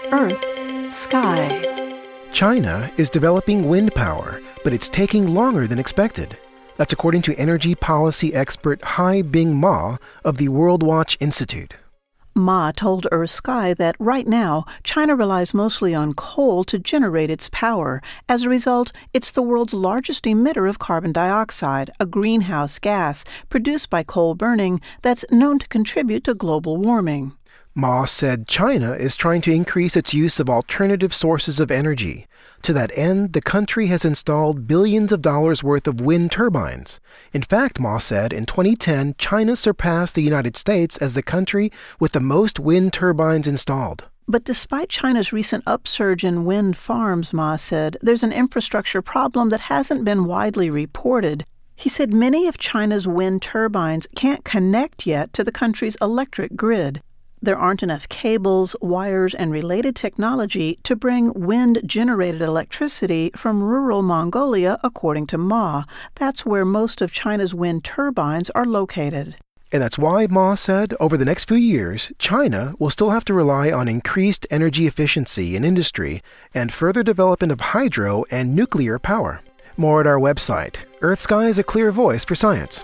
Earth, Sky. China is developing wind power, but it's taking longer than expected. That's according to energy policy expert Haibing Ma of the World Watch Institute. Ma told Earth Sky that right now, China relies mostly on coal to generate its power. As a result, it's the world's largest emitter of carbon dioxide, a greenhouse gas produced by coal burning that's known to contribute to global warming. Ma said China is trying to increase its use of alternative sources of energy. To that end, the country has installed billions of dollars worth of wind turbines. In fact, Ma said, in 2010, China surpassed the United States as the country with the most wind turbines installed. But despite China's recent upsurge in wind farms, Ma said, there's an infrastructure problem that hasn't been widely reported. He said many of China's wind turbines can't connect yet to the country's electric grid. There aren't enough cables, wires, and related technology to bring wind-generated electricity from rural Mongolia, according to Ma. That's where most of China's wind turbines are located. And that's why Ma said over the next few years, China will still have to rely on increased energy efficiency in industry and further development of hydro and nuclear power. More at our website. Earth Sky is a clear voice for science.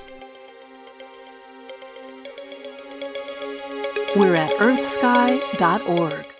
We're at earthsky.org.